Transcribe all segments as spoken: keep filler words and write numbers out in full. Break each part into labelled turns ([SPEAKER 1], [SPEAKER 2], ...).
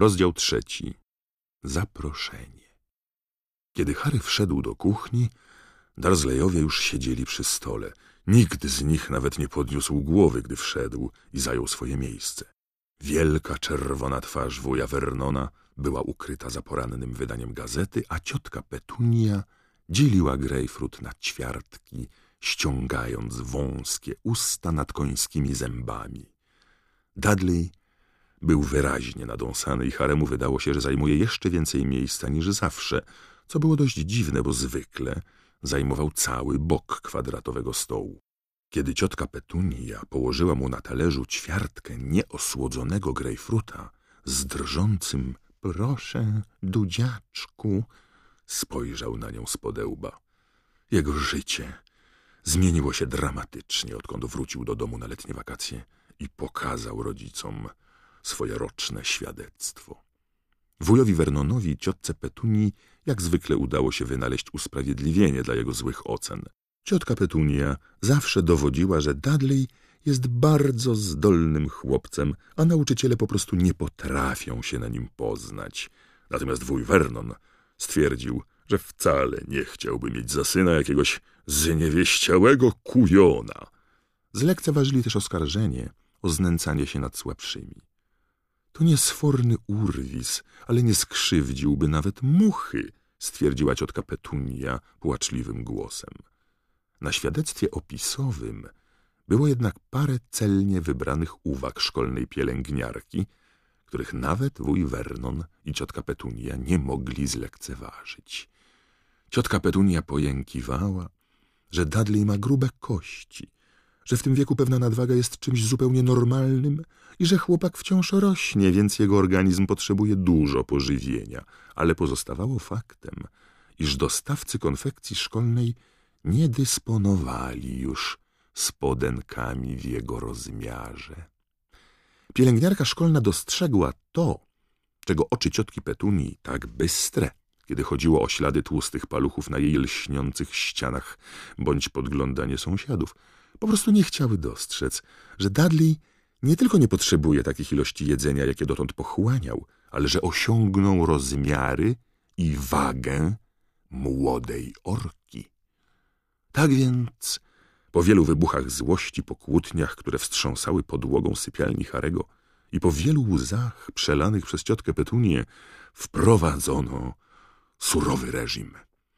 [SPEAKER 1] Rozdział trzeci. Zaproszenie. Kiedy Harry wszedł do kuchni, Dursleyowie już siedzieli przy stole. Nikt z nich nawet nie podniósł głowy, gdy wszedł i zajął swoje miejsce. Wielka, czerwona twarz wuja Vernona była ukryta za porannym wydaniem gazety, a ciotka Petunia dzieliła grejpfrut na ćwiartki, ściągając wąskie usta nad końskimi zębami. Dudley był wyraźnie nadąsany i Haremu wydało się, że zajmuje jeszcze więcej miejsca niż zawsze, co było dość dziwne, bo zwykle zajmował cały bok kwadratowego stołu. Kiedy ciotka Petunia położyła mu na talerzu ćwiartkę nieosłodzonego grejpfruta z drżącym „proszę, dudziaczku”, spojrzał na nią z podełba. Jego życie zmieniło się dramatycznie, odkąd wrócił do domu na letnie wakacje i pokazał rodzicom swoje roczne świadectwo. Wujowi Vernonowi i ciotce Petunii jak zwykle udało się wynaleźć usprawiedliwienie dla jego złych ocen. Ciotka Petunia zawsze dowodziła, że Dudley jest bardzo zdolnym chłopcem, a nauczyciele po prostu nie potrafią się na nim poznać. Natomiast wuj Vernon stwierdził, że wcale nie chciałby mieć za syna jakiegoś zniewieściałego kujona. Zlekceważyli też oskarżenie o znęcanie się nad słabszymi. To niesforny urwis, ale nie skrzywdziłby nawet muchy, stwierdziła ciotka Petunia płaczliwym głosem. Na świadectwie opisowym było jednak parę celnie wybranych uwag szkolnej pielęgniarki, których nawet wuj Vernon i ciotka Petunia nie mogli zlekceważyć. Ciotka Petunia pojękiwała, że Dudley ma grube kości, że w tym wieku pewna nadwaga jest czymś zupełnie normalnym i że chłopak wciąż rośnie, więc jego organizm potrzebuje dużo pożywienia, ale pozostawało faktem, iż dostawcy konfekcji szkolnej nie dysponowali już spodenkami w jego rozmiarze. Pielęgniarka szkolna dostrzegła to, czego oczy ciotki Petunii, tak bystre, kiedy chodziło o ślady tłustych paluchów na jej lśniących ścianach bądź podglądanie sąsiadów, po prostu nie chciały dostrzec, że Dudley nie tylko nie potrzebuje takich ilości jedzenia, jakie dotąd pochłaniał, ale że osiągnął rozmiary i wagę młodej orki. Tak więc, po wielu wybuchach złości, po kłótniach, które wstrząsały podłogą sypialni Harego i po wielu łzach przelanych przez ciotkę Petunię, wprowadzono surowy reżim.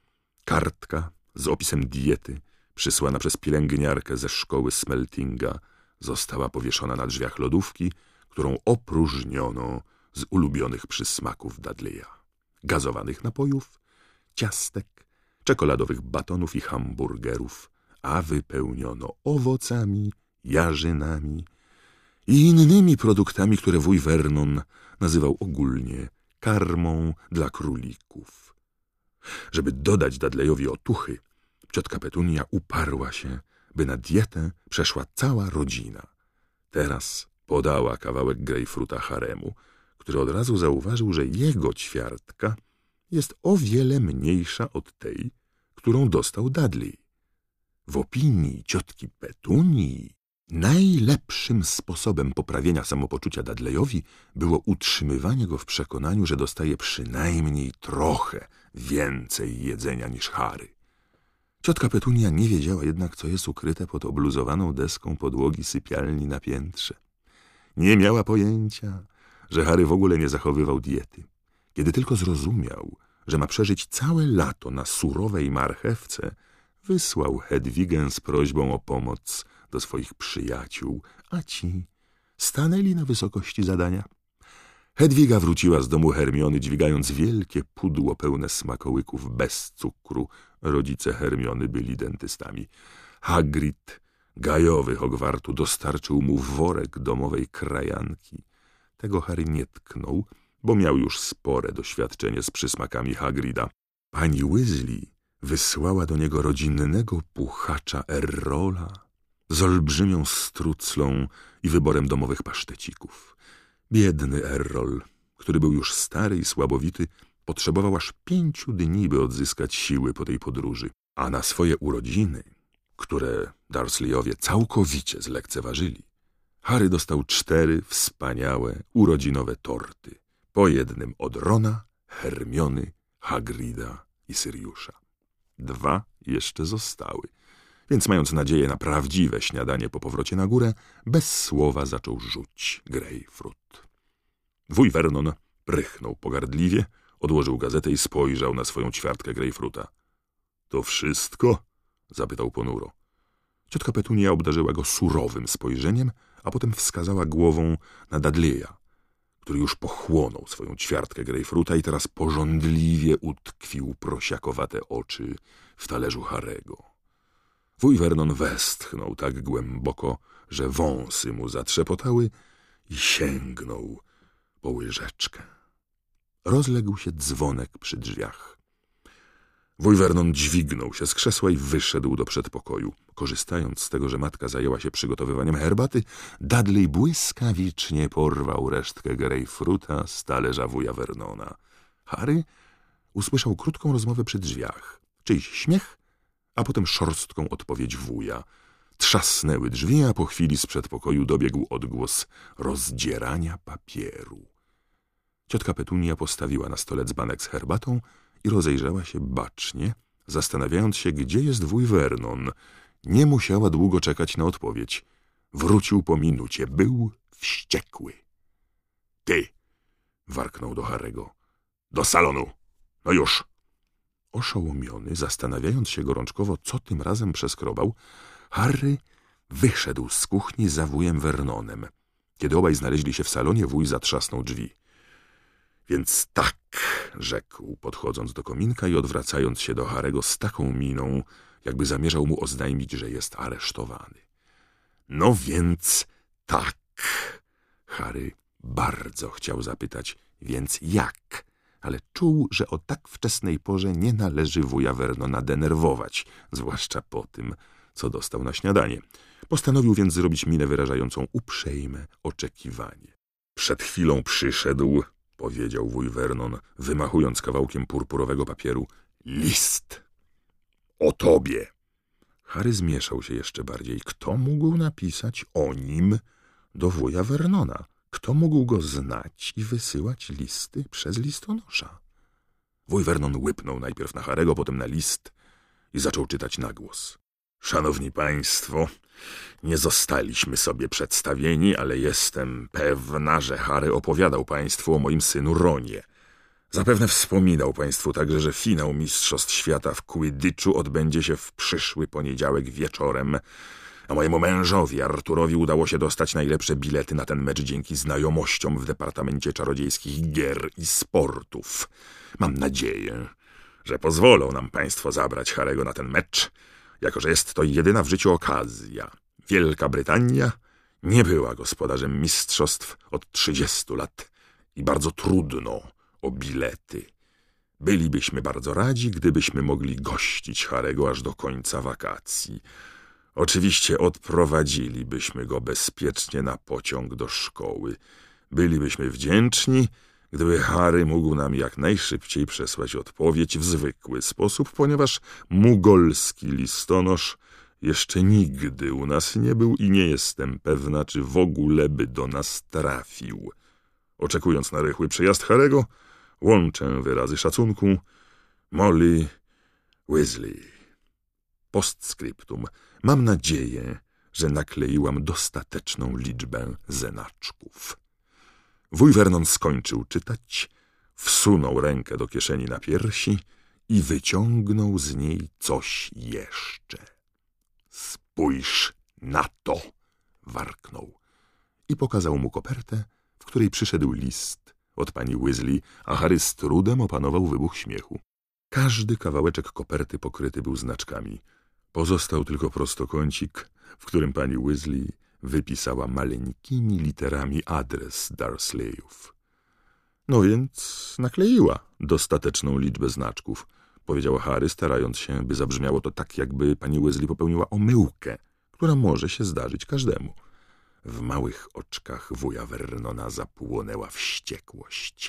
[SPEAKER 1] Kartka z opisem diety, przysłana przez pielęgniarkę ze szkoły Smeltinga, została powieszona na drzwiach lodówki, którą opróżniono z ulubionych przysmaków Dudleya. Gazowanych napojów, ciastek, czekoladowych batonów i hamburgerów, a wypełniono owocami, jarzynami i innymi produktami, które wuj Vernon nazywał ogólnie karmą dla królików. Żeby dodać Dudleyowi otuchy, ciotka Petunia uparła się, by na dietę przeszła cała rodzina. Teraz podała kawałek grejpfruta Haremu, który od razu zauważył, że jego ćwiartka jest o wiele mniejsza od tej, którą dostał Dudley. W opinii ciotki Petunii najlepszym sposobem poprawienia samopoczucia Dudleyowi było utrzymywanie go w przekonaniu, że dostaje przynajmniej trochę więcej jedzenia niż Harry. Ciotka Petunia nie wiedziała jednak, co jest ukryte pod obluzowaną deską podłogi sypialni na piętrze. Nie miała pojęcia, że Harry w ogóle nie zachowywał diety. Kiedy tylko zrozumiał, że ma przeżyć całe lato na surowej marchewce, wysłał Hedwigę z prośbą o pomoc do swoich przyjaciół, a ci stanęli na wysokości zadania. Hedwiga wróciła z domu Hermiony, dźwigając wielkie pudło pełne smakołyków bez cukru. Rodzice Hermiony byli dentystami. Hagrid, gajowy Hogwartu, dostarczył mu worek domowej krajanki. Tego Harry nie tknął, bo miał już spore doświadczenie z przysmakami Hagrida. Pani Weasley wysłała do niego rodzinnego puchacza Errola z olbrzymią struclą i wyborem domowych pasztecików. Biedny Errol, który był już stary i słabowity, potrzebował aż pięciu dni, by odzyskać siły po tej podróży. A na swoje urodziny, które Dursleyowie całkowicie zlekceważyli, Harry dostał cztery wspaniałe urodzinowe torty, Po jednym od Rona, Hermiony, Hagrida i Syriusza. Dwa jeszcze zostały, więc mając nadzieję na prawdziwe śniadanie po powrocie na górę, bez słowa zaczął rzuć grejpfrut. Wuj Vernon prychnął pogardliwie, odłożył gazetę i spojrzał na swoją ćwiartkę grejpfruta. — To wszystko? — zapytał ponuro. Ciotka Petunia obdarzyła go surowym spojrzeniem, a potem wskazała głową na Dudleya, który już pochłonął swoją ćwiartkę grejpfruta i teraz pożądliwie utkwił prosiakowate oczy w talerzu Harego. Wuj Vernon westchnął tak głęboko, że wąsy mu zatrzepotały i sięgnął po łyżeczkę. Rozległ się dzwonek przy drzwiach. Wuj Vernon dźwignął się z krzesła i wyszedł do przedpokoju. Korzystając z tego, że matka zajęła się przygotowywaniem herbaty, Dudley błyskawicznie porwał resztkę grejpfruta z talerza wuja Vernona. Harry usłyszał krótką rozmowę przy drzwiach, czyjś śmiech, a potem szorstką odpowiedź wuja. Trzasnęły drzwi, a po chwili z przedpokoju dobiegł odgłos rozdzierania papieru. Ciotka Petunia postawiła na stole dzbanek z herbatą i rozejrzała się bacznie, zastanawiając się, gdzie jest wuj Vernon. Nie musiała długo czekać na odpowiedź. Wrócił po minucie. Był wściekły. — Ty! — warknął do Harego. — Do salonu! No już! Oszołomiony, zastanawiając się gorączkowo, co tym razem przeskrobał, Harry wyszedł z kuchni za wujem Vernonem. Kiedy obaj znaleźli się w salonie, wuj zatrzasnął drzwi. — Więc tak — rzekł, podchodząc do kominka i odwracając się do Harego z taką miną, jakby zamierzał mu oznajmić, że jest aresztowany. — No więc tak. Harry bardzo chciał zapytać, więc jak? Ale czuł, że o tak wczesnej porze nie należy wuja Vernona denerwować, zwłaszcza po tym, co dostał na śniadanie. Postanowił więc zrobić minę wyrażającą uprzejme oczekiwanie. — Przed chwilą przyszedł — powiedział wuj Vernon, wymachując kawałkiem purpurowego papieru — list. O tobie. Harry zmieszał się jeszcze bardziej. Kto mógł napisać o nim do wuja Vernona? Kto mógł go znać i wysyłać listy przez listonosza? Wuj Vernon łypnął najpierw na Harego, potem na list i zaczął czytać na głos. Szanowni państwo, nie zostaliśmy sobie przedstawieni, ale jestem pewna, że Harry opowiadał państwu o moim synu Ronie. Zapewne wspominał państwu także, że finał Mistrzostw Świata w Quidditchu odbędzie się w przyszły poniedziałek wieczorem, a mojemu mężowi Arturowi udało się dostać najlepsze bilety na ten mecz dzięki znajomościom w Departamencie Czarodziejskich Gier i Sportów. Mam nadzieję, że pozwolą nam państwo zabrać Harego na ten mecz, jako że jest to jedyna w życiu okazja. Wielka Brytania nie była gospodarzem mistrzostw od trzydziestu lat i bardzo trudno o bilety. Bylibyśmy bardzo radzi, gdybyśmy mogli gościć Harego aż do końca wakacji. Oczywiście odprowadzilibyśmy go bezpiecznie na pociąg do szkoły. Bylibyśmy wdzięczni, gdyby Harry mógł nam jak najszybciej przesłać odpowiedź w zwykły sposób, ponieważ mugolski listonosz jeszcze nigdy u nas nie był i nie jestem pewna, czy w ogóle by do nas trafił. Oczekując na rychły przyjazd Harego, łączę wyrazy szacunku. Molly Weasley. Postscriptum. Mam nadzieję, że nakleiłam dostateczną liczbę zenaczków. Wuj Vernon skończył czytać, wsunął rękę do kieszeni na piersi i wyciągnął z niej coś jeszcze. Spójrz na to, warknął i pokazał mu kopertę, w której przyszedł list od pani Weasley, a Harry z trudem opanował wybuch śmiechu. Każdy kawałeczek koperty pokryty był znaczkami. Pozostał tylko prostokącik, w którym pani Weasley wypisała maleńkimi literami adres Dursleyów. No więc nakleiła dostateczną liczbę znaczków, powiedział Harry, starając się, by zabrzmiało to tak, jakby pani Weasley popełniła omyłkę, która może się zdarzyć każdemu. W małych oczkach wuja Vernona zapłonęła wściekłość.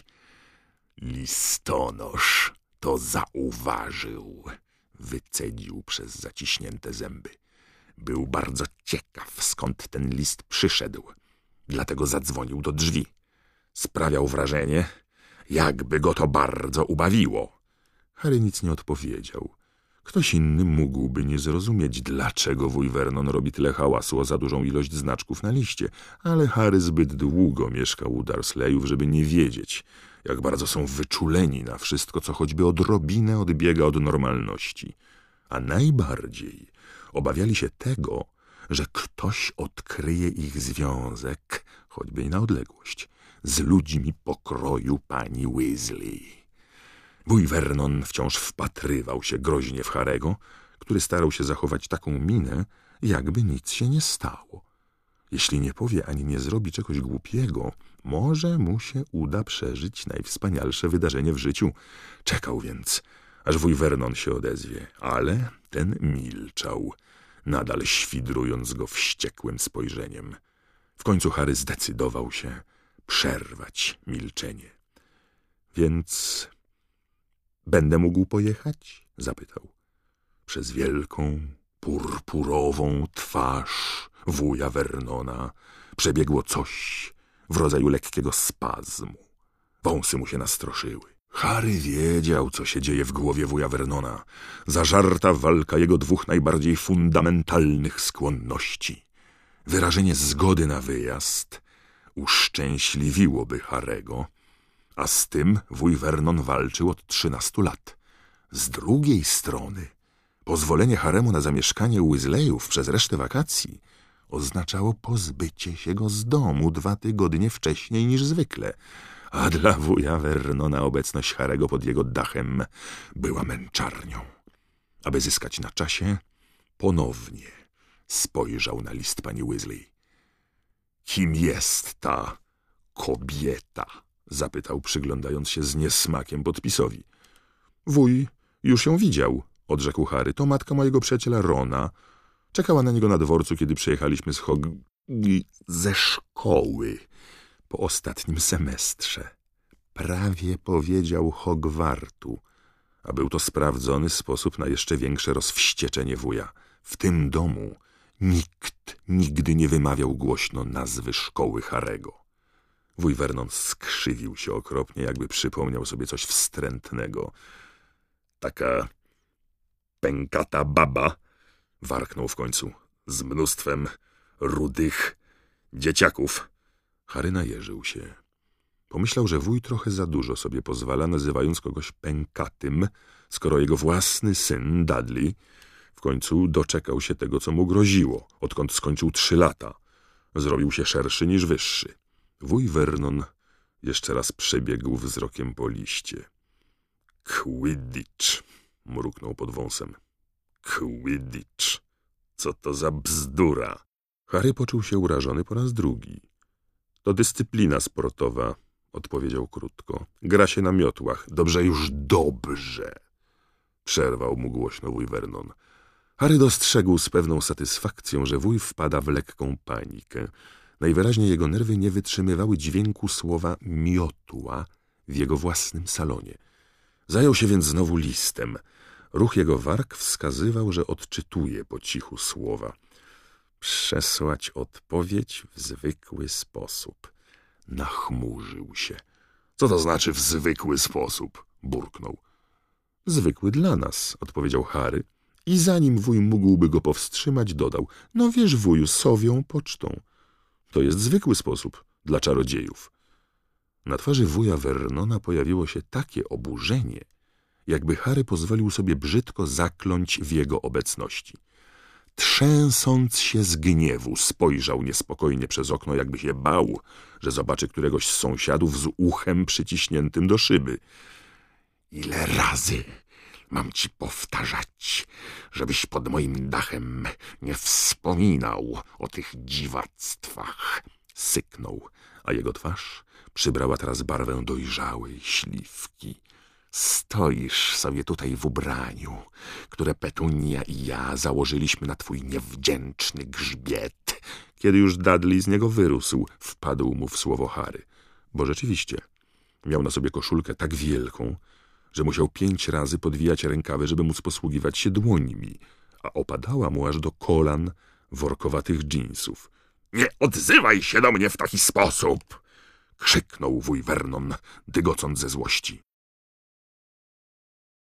[SPEAKER 1] Listonosz to zauważył, wycedził przez zaciśnięte zęby. Był bardzo ciekaw, skąd ten list przyszedł, dlatego zadzwonił do drzwi. Sprawiał wrażenie, jakby go to bardzo ubawiło. Harry nic nie odpowiedział. Ktoś inny mógłby nie zrozumieć, dlaczego wuj Vernon robi tyle hałasu o za dużą ilość znaczków na liście, ale Harry zbyt długo mieszkał u Dursleyów, żeby nie wiedzieć, jak bardzo są wyczuleni na wszystko, co choćby odrobinę odbiega od normalności. A najbardziej obawiali się tego, że ktoś odkryje ich związek, choćby i na odległość, z ludźmi pokroju pani Weasley. Wuj Vernon wciąż wpatrywał się groźnie w Harego, który starał się zachować taką minę, jakby nic się nie stało. Jeśli nie powie ani nie zrobi czegoś głupiego, może mu się uda przeżyć najwspanialsze wydarzenie w życiu. Czekał więc, aż wuj Vernon się odezwie, ale ten milczał, nadal świdrując go wściekłym spojrzeniem. W końcu Harry zdecydował się przerwać milczenie. Więc będę mógł pojechać? Zapytał. Przez wielką, purpurową twarz wuja Vernona przebiegło coś w rodzaju lekkiego spazmu. Wąsy mu się nastroszyły. Harry wiedział, co się dzieje w głowie wuja Vernona. Zażarta walka jego dwóch najbardziej fundamentalnych skłonności. Wyrażenie zgody na wyjazd uszczęśliwiłoby Harego, a z tym wuj Vernon walczył od trzynastu lat. Z drugiej strony pozwolenie Haremu na zamieszkanie u Weasleyów przez resztę wakacji oznaczało pozbycie się go z domu dwa tygodnie wcześniej niż zwykle, a dla wuja Vernona obecność Harego pod jego dachem była męczarnią. Aby zyskać na czasie, ponownie spojrzał na list pani Weasley. Kim jest ta kobieta? Zapytał, przyglądając się z niesmakiem podpisowi. Wuj już ją widział, odrzekł Harry. To matka mojego przyjaciela Rona. Czekała na niego na dworcu, kiedy przyjechaliśmy z Hog... ze szkoły po ostatnim semestrze. Prawie powiedział Hogwartu, a był to sprawdzony sposób na jeszcze większe rozwścieczenie wuja. W tym domu nikt nigdy nie wymawiał głośno nazwy szkoły Harego. Wuj Vernon skrzywił się okropnie, jakby przypomniał sobie coś wstrętnego. Taka pękata baba, warknął w końcu, z mnóstwem rudych dzieciaków. Harry najeżył się. Pomyślał, że wuj trochę za dużo sobie pozwala, nazywając kogoś pękatym, skoro jego własny syn, Dudley, w końcu doczekał się tego, co mu groziło, odkąd skończył trzy lata. Zrobił się szerszy niż wyższy. Wuj Vernon jeszcze raz przebiegł wzrokiem po liście. Quidditch, mruknął pod wąsem. Quidditch, co to za bzdura? Harry poczuł się urażony po raz drugi. To dyscyplina sportowa, odpowiedział krótko. Gra się na miotłach. Dobrze, już dobrze, przerwał mu głośno wuj Vernon. Harry dostrzegł z pewną satysfakcją, że wuj wpada w lekką panikę. Najwyraźniej jego nerwy nie wytrzymywały dźwięku słowa miotła w jego własnym salonie. Zajął się więc znowu listem. Ruch jego warg wskazywał, że odczytuje po cichu słowa. Przesłać odpowiedź w zwykły sposób. Nachmurzył się. Co to znaczy w zwykły sposób? Burknął. Zwykły dla nas, odpowiedział Harry. I zanim wuj mógłby go powstrzymać, dodał. No wiesz, wuju, sowią pocztą. To jest zwykły sposób dla czarodziejów. Na twarzy wuja Vernona pojawiło się takie oburzenie, jakby Harry pozwolił sobie brzydko zakląć w jego obecności. Trzęsąc się z gniewu, spojrzał niespokojnie przez okno, jakby się bał, że zobaczy któregoś z sąsiadów z uchem przyciśniętym do szyby. Ile razy mam ci powtarzać, żebyś pod moim dachem nie wspominał o tych dziwactwach? Syknął, a jego twarz przybrała teraz barwę dojrzałej śliwki. Stoisz sobie tutaj w ubraniu, które Petunia i ja założyliśmy na twój niewdzięczny grzbiet. Kiedy już Dudley z niego wyrósł, wpadł mu w słowo Harry. Bo rzeczywiście miał na sobie koszulkę tak wielką, że musiał pięć razy podwijać rękawy, żeby móc posługiwać się dłońmi, a opadała mu aż do kolan workowatych dżinsów. Nie odzywaj się do mnie w taki sposób! krzyknął wuj Vernon, dygocąc ze złości.